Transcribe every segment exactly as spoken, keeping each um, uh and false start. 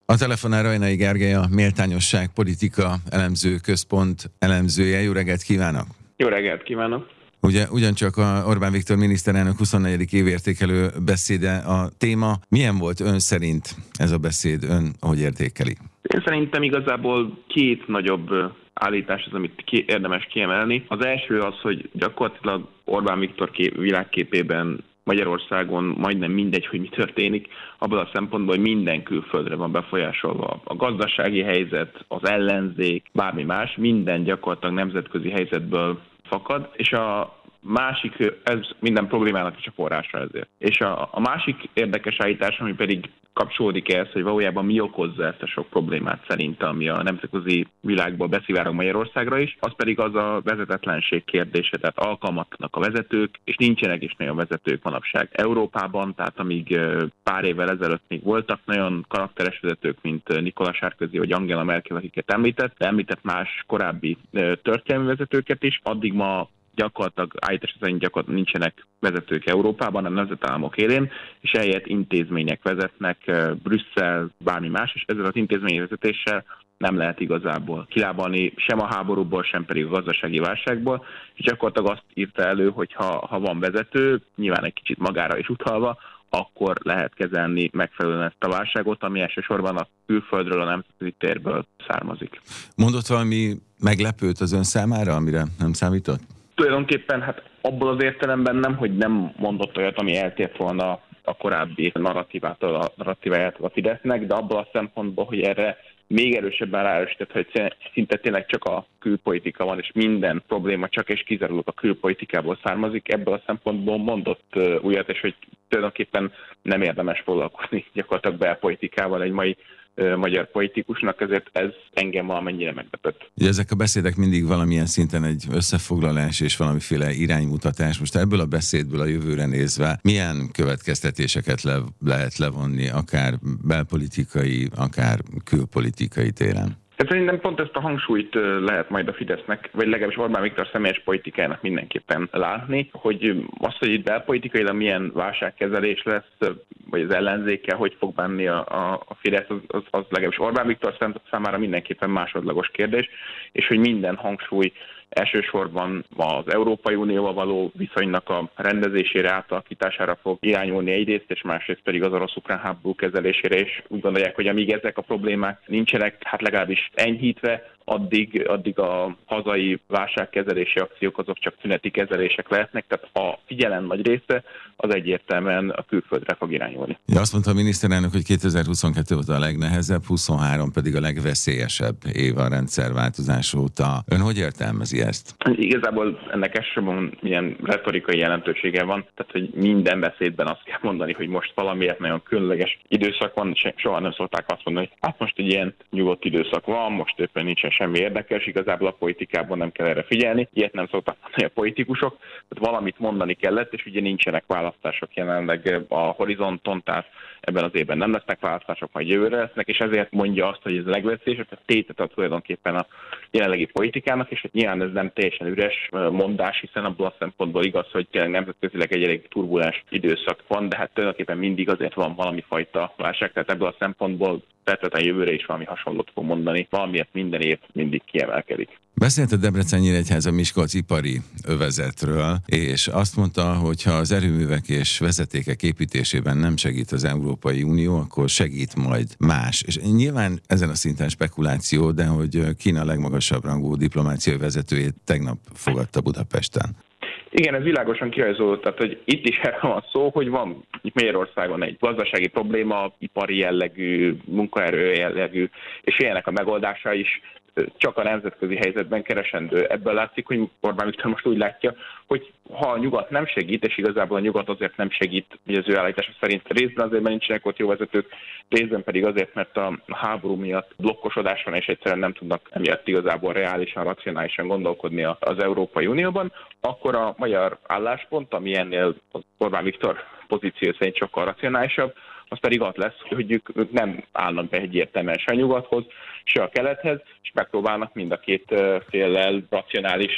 A telefonál Rajnai Gergely, a Méltányosság Politika Elemző Központ elemzője. Jó reggelt kívánok! Jó reggelt kívánok! Ugye ugyancsak a Orbán Viktor miniszterelnök huszonnegyedik évértékelő beszéde a téma. Milyen volt ön szerint ez a beszéd? Ön hogy értékeli? Én szerintem igazából két nagyobb állítás az, amit ki, érdemes kiemelni. Az első az, hogy gyakorlatilag Orbán Viktor kép, világképében Magyarországon majdnem mindegy, hogy mi történik, abban a szempontból, hogy minden külföldre van befolyásolva. A gazdasági helyzet, az ellenzék, bármi más, minden gyakorlatilag nemzetközi helyzetből fakad, és a másik, ez minden problémának is a forrása ezért. És a, a másik érdekes állítás, ami pedig kapcsolódik ehhez, hogy valójában mi okozza ezt a sok problémát szerint, ami a nemzetközi világból beszivárog Magyarországra is, az pedig az a vezetetlenség kérdése, tehát alkalmatlanak a vezetők, és nincsenek is nagyon vezetők manapság Európában, tehát amíg pár évvel ezelőtt még voltak nagyon karakteres vezetők, mint Nicolas Sarkozy vagy Angela Merkel, akiket említett, de említett más korábbi történelmi vezetőket is, addig ma gyakorlatilag állítás szerint gyakorlatilag nincsenek vezetők Európában, a nemzetállamok élén, és ehelyett intézmények vezetnek, Brüsszel, bármi más, és ezzel az intézményi vezetéssel nem lehet igazából kilábalni sem a háborúból, sem pedig a gazdasági válságból, és gyakorlatilag azt írta elő, hogy ha, ha van vezető, nyilván egy kicsit magára is utalva, akkor lehet kezelni megfelelően ezt a válságot, ami elsősorban a külföldről, a nemzetközi térből származik. Mondott valami meglepőt az ön számára, amire nem számított? Tulajdonképpen hát abból az értelemben nem, hogy nem mondott olyat, ami eltért volna a korábbi narratívától, a narratívájától a Fidesznek, de abból a szempontból, hogy erre még erősebben ráerősített, hogy szinte tényleg csak a külpolitika van, és minden probléma csak és kizárólag a külpolitikából származik. Ebből a szempontból mondott uh, újat, és hogy tulajdonképpen nem érdemes foglalkozni gyakorlatilag belpolitikával egy mai uh, magyar politikusnak, ezért ez engem valamennyire meglepett. Ugye ezek a beszédek mindig valamilyen szinten egy összefoglalás és valamiféle iránymutatás. Most ebből a beszédből a jövőre nézve milyen következtetéseket le, lehet levonni, akár belpolitikai, akár külpolitikai téren? Tehát szerintem pont ezt a hangsúlyt lehet majd a Fidesznek, vagy legalábbis Orbán Viktor személyes politikájának mindenképpen látni, hogy az, hogy itt belpolitikailag milyen válságkezelés lesz, vagy az ellenzékkel hogy fog bánni a, a, a Fidesz, az, az, az legalábbis Orbán Viktor számára mindenképpen másodlagos kérdés, és hogy minden hangsúly elsősorban az Európai Unióval való viszonynak a rendezésére, átalakítására fog irányulni egyrészt, és másrészt pedig az orosz-ukrán háború kezelésére, és úgy gondolják, hogy amíg ezek a problémák nincsenek, hát legalábbis enyhítve, addig, addig a hazai válságkezelési akciók azok csak tüneti kezelések lehetnek, tehát a figyelem nagy része az egyértelműen a külföldre fog irányulni. Ja, azt mondta a miniszterelnök, hogy kétezer-huszonkettő óta a legnehezebb, huszonhárom pedig a legveszélyesebb év a rendszerváltozás óta. Ön hogy értelmezi ezt? Igazából ennek elsősorban milyen retorikai jelentősége van, tehát hogy minden beszédben azt kell mondani, hogy most valamiért nagyon különleges időszak van, soha nem szokták azt mondani, hogy hát most egy ilyen nyugodt időszak van, most éppen nincsen semmi érdekes, igazából a politikában nem kell erre figyelni, ilyet nem szoktak mondani a politikusok, tehát valamit mondani kellett, és ugye nincsenek választások jelenleg a horizonton, tehát ebben az évben nem lesznek választások, majd jövőre lesznek, és ezért mondja azt, hogy ez a legveszélyesebb, tehát tétet ad tulajdonképpen a jelenlegi politikának, és hát nyilván ez nem teljesen üres mondás, hiszen abból a szempontból igaz, hogy tényleg nemzetközileg egy elég turbulens időszak van, de hát tulajdonképpen mindig azért van valami fajta válság, tehát ebből a szempontból feltétlenül jövőre is valami hasonlót fog mondani, valamiért minden év mindig kiemelkedik. Beszélt a Debrecen-Nyíregyháza Miskolc ipari övezetről, és azt mondta, hogy ha az erőművek és vezetékek építésében nem segít az Európai Unió, akkor segít majd más. És nyilván ezen a szinten spekuláció, de hogy Kína legmagasabb rangú diplomáciai vezetőjét tegnap fogadta Budapesten. Igen, ez világosan kirajzolódott, tehát hogy itt is erről van szó, hogy van itt Magyarországon egy gazdasági probléma, ipari jellegű, munkaerő jellegű, és ilyenek a megoldása is csak a nemzetközi helyzetben keresendő. Ebből látszik, hogy Orbán Viktor most úgy látja, hogy ha a nyugat nem segít, és igazából a nyugat azért nem segít, hogy az ő állítása szerint részben azért, mert nincsenek ott jó vezetők, részben pedig azért, mert a háború miatt blokkosodás van, és egyszerűen nem tudnak emiatt igazából reálisan, racionálisan gondolkodni az Európai Unióban, akkor a magyar álláspont, ami ennél Orbán Viktor pozíció szerint sokkal racionálisabb, az pedig az lesz, hogy ők, ők nem állnak be egyértelműen se a nyugathoz, se a kelethez, és megpróbálnak mind a két féllel racionálisan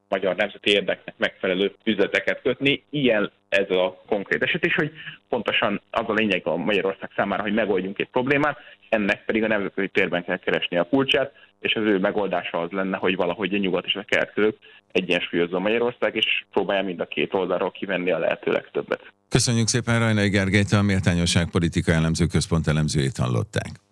magyar nemzeti érdeknek megfelelő üzleteket kötni. Ilyen ez a konkrét eset is, hogy pontosan az a lényeg a Magyarország számára, hogy megoldjunk egy problémát, ennek pedig a nemzetközi térben kell keresni a kulcsát, és az ő megoldása az lenne, hogy valahogy a nyugat és a kelet között egyensúlyozza Magyarország, és próbálja mind a két oldalról kivenni a lehető legtöbbet. Köszönjük szépen, Rajnai Gergelyt, a Méltányosság Politika Elemző Központ elemzőjét hallották.